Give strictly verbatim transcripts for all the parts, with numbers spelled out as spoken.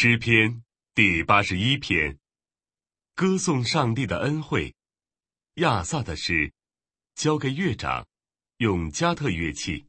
诗篇第八十一篇，歌颂上帝的恩惠。亚萨的诗，交给乐长，用加特乐器。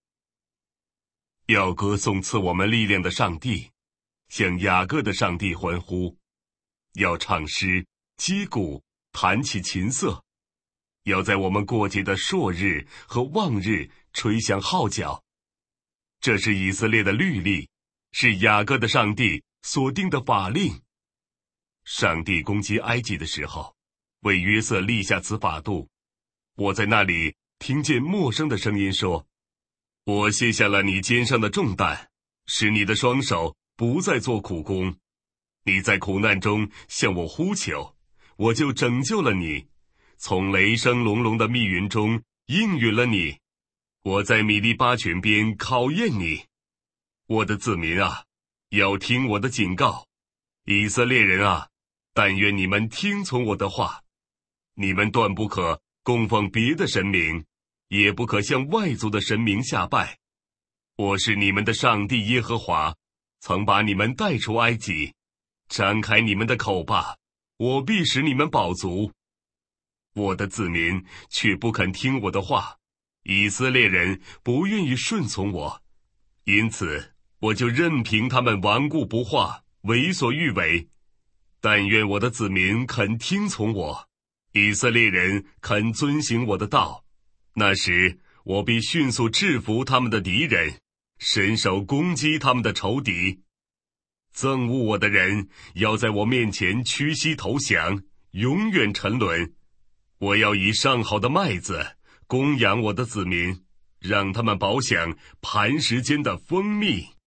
要歌颂赐我们力量的上帝，向雅各的上帝欢呼。要唱诗，击鼓，弹起琴瑟。要在我们过节的朔日和望日吹响号角。这是以色列的律例，是雅各的上帝所定的法令。上帝攻击埃及的时候，为约瑟立下此法度。我在那里听见陌生的声音说，我卸下了你肩上的重担，使你的双手不再做苦工。你在苦难中向我呼求，我就拯救了你，从雷声隆隆的密云中应允了你。我在米利巴泉边考验你。我的子民啊，要听我的警告。以色列人啊，但愿你们听从我的话。你们断不可供奉别的神明，也不可向外族的神明下拜。我是你们的上帝耶和华，曾把你们带出埃及。张开你们的口吧，我必使你们饱足。我的子民却不肯听我的话，以色列人不愿意顺从我，因此我就任凭他们顽固不化，为所欲为。但愿我的子民肯听从我，以色列人肯遵行我的道。那时我必迅速制服他们的敌人，伸手攻击他们的仇敌。憎恶我的人要在我面前屈膝投降，永远沉沦。我要以上好的麦子供养我的子民，让他们饱享磐石间的蜂蜜。